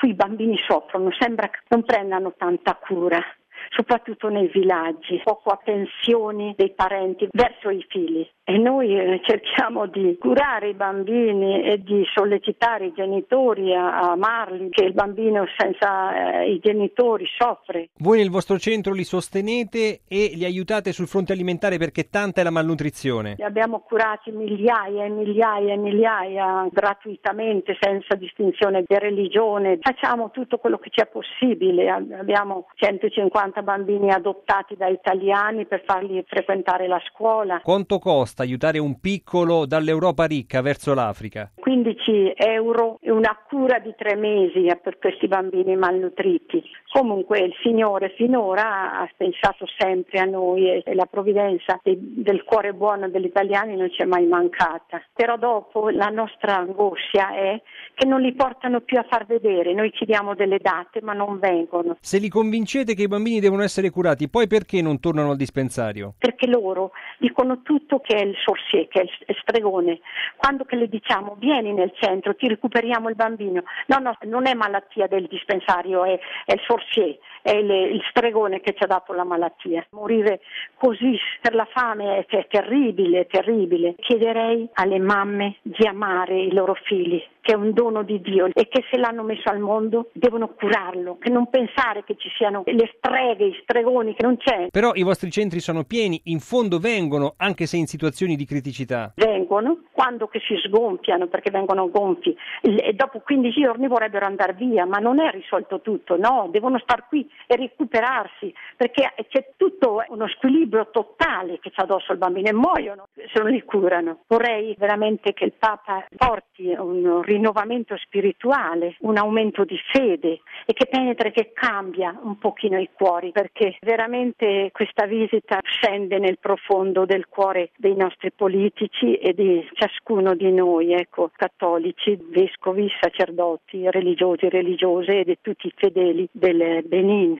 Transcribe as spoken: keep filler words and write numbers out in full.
Qui i bambini soffrono, sembra che non prendano tanta cura, soprattutto nei villaggi, poco attenzioni dei parenti verso i figli. E noi eh, cerchiamo di curare i bambini e di sollecitare i genitori a, a amarli, che il bambino senza eh, i genitori soffre. Voi nel vostro centro li sostenete e li aiutate sul fronte alimentare perché tanta è la malnutrizione. Li abbiamo curati migliaia e migliaia e migliaia gratuitamente, senza distinzione di religione. Facciamo tutto quello che c'è possibile. Abbiamo centocinquanta bambini adottati da italiani per farli frequentare la scuola. Quanto costa aiutare un piccolo dall'Europa ricca verso l'Africa? quindici euro e una cura di tre mesi per questi bambini malnutriti. Comunque il Signore finora ha pensato sempre a noi e la provvidenza del cuore buono degli italiani non ci è mai mancata. Però dopo la nostra angoscia è che non li portano più a far vedere. Noi ci diamo delle date ma non vengono. Se li convincete che i bambini devono essere curati, poi perché non tornano al dispensario? Perché loro dicono tutto che è il sorcier, che è il stregone. Quando che le diciamo vieni nel centro, ti recuperiamo il bambino. No, no, non è malattia del dispensario, è, è il sorcier, è il, il stregone che ci ha dato la malattia. Morire così per la fame è, è terribile, è terribile. Chiederei alle mamme di amare i loro figli, che è un dono di Dio e che se l'hanno messo al mondo devono curarlo, che non pensare che ci siano le streghe, i stregoni, che non c'è. Però i vostri centri sono pieni, in fondo vengono, anche se in situazioni di criticità. Vengono quando che si sgonfiano, perché vengono gonfi e dopo quindici giorni vorrebbero andare via, ma non è risolto tutto, no, devono star qui e recuperarsi, perché c'è tutto uno squilibrio totale che c'è addosso il bambino e muoiono se non li curano. Vorrei veramente che il Papa porti un rinnovamento spirituale, un aumento di fede e che penetra, che cambia un pochino i cuori, perché veramente questa visita scende nel profondo del cuore dei nostri politici e di ciascuno di noi, ecco, cattolici, vescovi, sacerdoti, religiosi, religiose e di tutti i fedeli del Benin.